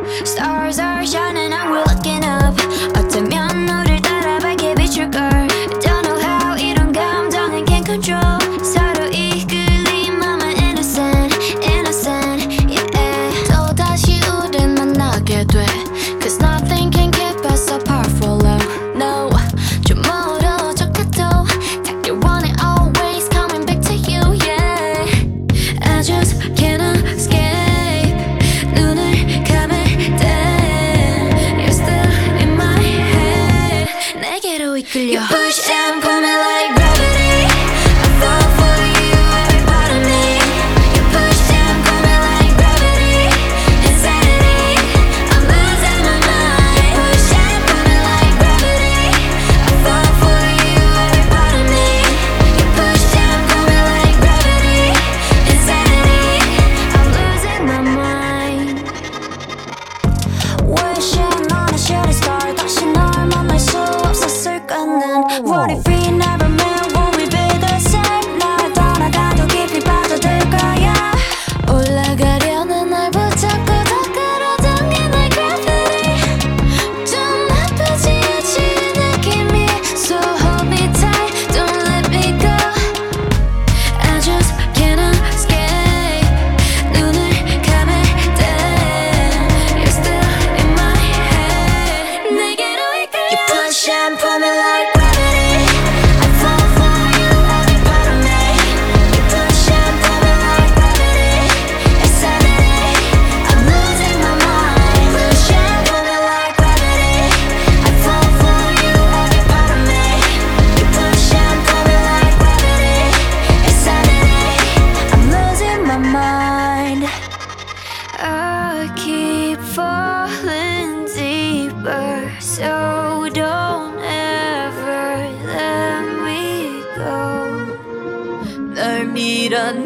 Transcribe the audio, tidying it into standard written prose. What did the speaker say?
Stars are shining and we're looking up. 어쩌면 너를 따라 밝게 비출걸. Don't know how 이런 감정은 can't control. 서로 이끌린 맘은 innocent, innocent, yeah. 또다시 우릴 만나게 돼. Cause nothing can keep us apart for long. No, 좀 멀어져 가도 닿길 원해 always coming back to you, yeah. I just cannot escape. 눈을 감을 때 You're still in my head. 내게로 이끌려. You push and pull me like gravity. I fall for you, every part of me. You push and pull me like gravity. Insanity, I'm losing my mind. Push and pull me like gravity. I fall for you, every part of me. You push and pull me like gravity. Insanity, I'm losing my mind. Wishing on a shooting star. 다시 널 만날 수 없었을까는. What if we never met? Will we be the same? 날 떠나가도 깊이 빠져들 거야. 올라가려는 날 붙잡고 더 끌어당긴 날 gravity. 좀 나쁘지 않지 느낌이. So hold me tight, don't let me go. I just cannot escape. 눈을 감을 때 You're still in my head. 내게로 이끌려. You push and pull me like gravity. I fall for you, every part of me. You push and pull me like gravity. Insanity, I'm losing my mind. Push and pull me like gravity. I fall for you, every part of me. You push and pull me like gravity. Insanity, I'm losing my mind. I keep falling deeper, so don't ever let me go. 널 밀어내